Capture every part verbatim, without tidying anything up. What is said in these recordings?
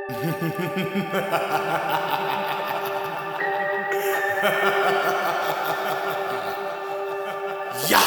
Yeah.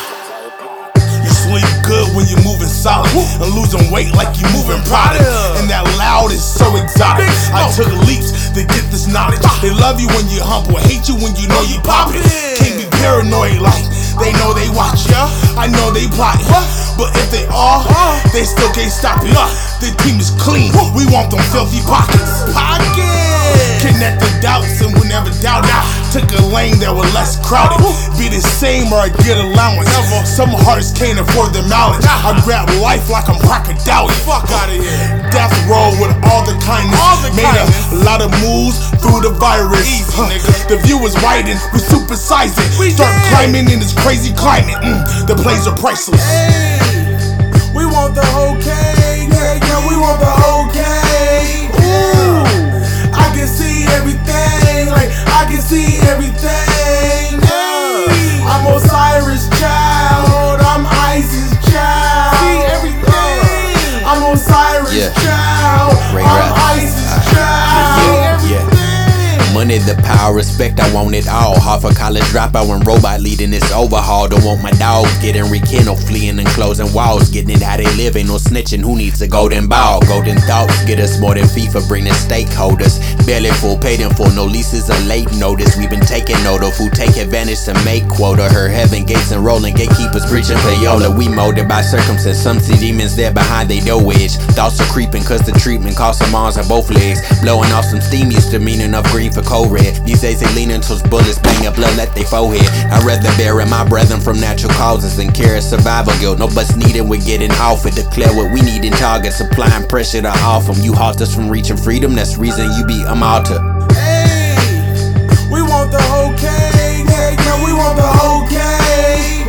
You sleep good when you're moving solid and losing weight like you're moving product. And that loud is so exotic. I took leaps to get this knowledge. They love you when you're humble, hate you when you know you pop it. Can't be paranoid like they know they watch ya. I know they plot ya, but if they are, they still can't stop it. The team is clean. We want them filthy pockets. Pockets. Connect the doubts and we'll never doubt it. Took a lane that was less crowded. Be the same or I get allowance. Some hearts can't afford the mileage. I grab life like I'm crocodile. Fuck out of here. Death row with all the kindness. All the Made kindness. a lot of moves through the virus. Easy, huh. The view is widened. We supersize it. We Start did. climbing in this crazy climate. Mm, the plays are priceless. Hey, we want the whole cake. Yeah, yeah, we want the whole cake. Ooh, I can see everything. Like I can see everything. Hey, I'm Osiris child. I'm Isis child. See everything. I'm Osiris yeah. child. Ray I'm Rap. Isis child. See everything. Money, the power, respect, I want it all. Half a college dropout when robot leading this overhaul. Don't want my dogs getting rekindled, fleeing and closing walls. Getting it how they living, no snitching. Who needs a golden ball? Golden thoughts get us more than FIFA, bring the stakeholders. Barely full, paid in full, no leases or late notice. We've been taking note of who take advantage to make quota. Her heaven gates and rolling, gatekeepers preaching payola. We molded by circumstance, some see demons there behind they door wedge. Thoughts are creeping cause the treatment costs some arms on both legs. Blowing off some steam used to meaning of green for cold red. These days they leaning towards bullets, bang up blood let they forehead. I'd rather bury my brethren from natural causes than carry survival guilt. No bus needed, we're getting off it. Declare what we need in targets, applying pressure to off them. You halt us from reaching freedom, that's the reason you be a martyr. Hey, we want the whole cake. Yeah, yeah, we want the whole cake.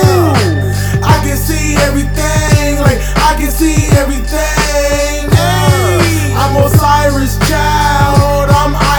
Ooh, I can see everything. Like I can see everything. Hey, I'm Osiris child. I'm